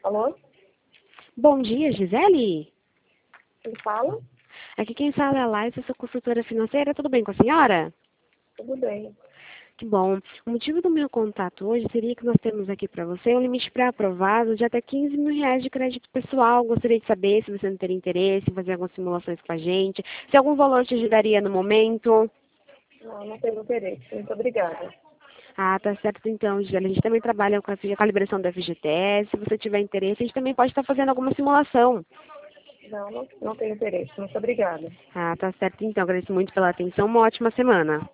Alô? Bom dia, Gisele. Quem fala? Aqui quem fala é a Laís, eu sou consultora financeira. Tudo bem com a senhora? Tudo bem. Que bom. O motivo do meu contato hoje seria que nós temos aqui para você um limite pré-aprovado de até R$ 15.000 de crédito pessoal. Gostaria de saber se você não teria interesse em fazer algumas simulações com a gente, se algum valor te ajudaria no momento. Não tenho interesse. Muito obrigada. Ah, tá certo então, Gisele. A gente também trabalha com a liberação do FGTS. Se você tiver interesse, a gente também pode estar fazendo alguma simulação. Não tenho interesse. Muito obrigada. Ah, tá certo então. Agradeço muito pela atenção. Uma ótima semana.